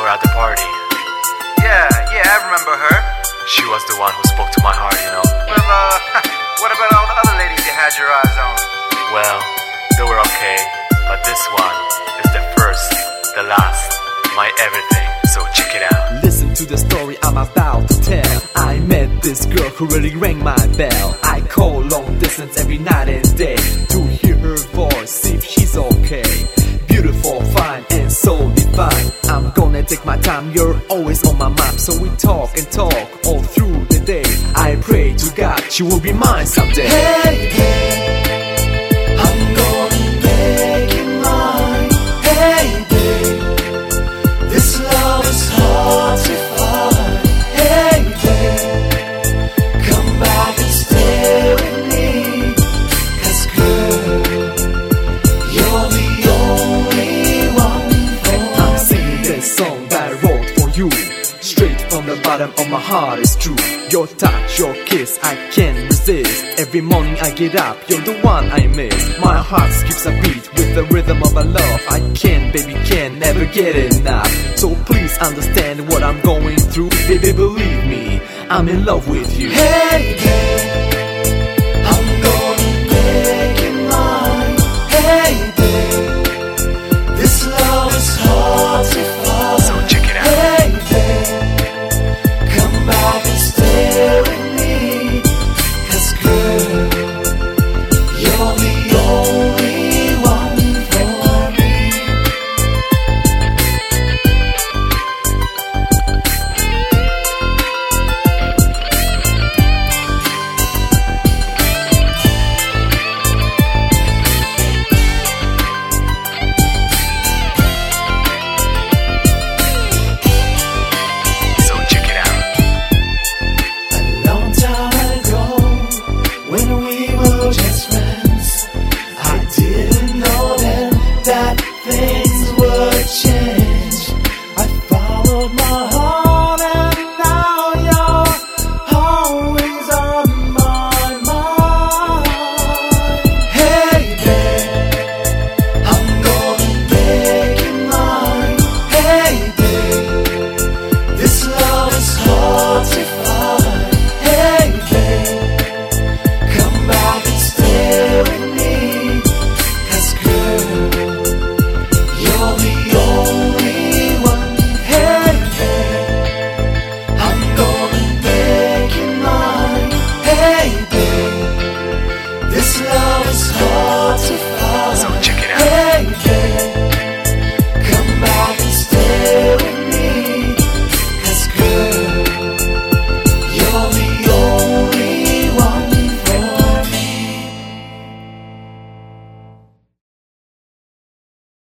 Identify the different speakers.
Speaker 1: her at the party.
Speaker 2: Yeah, I remember her.
Speaker 1: She was the one who spoke to my heart, you know.
Speaker 2: Well, what about all the other ladies you had your eyes on?
Speaker 1: Well, they were okay, but this one is the first, the last, my everything, so check it out.
Speaker 3: Listen to the story I'm about to tell. I met this girl who really rang my bell. I call long distance every night and day to hear her voice, see if she's okay. Beautiful, fine, and so divine. I'm gonna take my time, you're always on my mind. So we talk and talk all through the day. I pray to God she will be mine someday.
Speaker 4: Hey, babe, I'm gonna make you mine. Hey, babe, this love is hard to find. Hey, babe, come back and stay with me. 'Cause girl, you're the only one for me.
Speaker 3: I'm singing this song that I wrote for you. Straight from the bottom of my heart, it's true. Your touch, your kiss, I can't resist. Every morning I get up, you're the one I miss. My heart skips a beat with the rhythm of a love. I can't, baby, can't never get enough. So please understand what I'm going through. Baby, believe me, I'm in love with you.
Speaker 4: Hey, babe,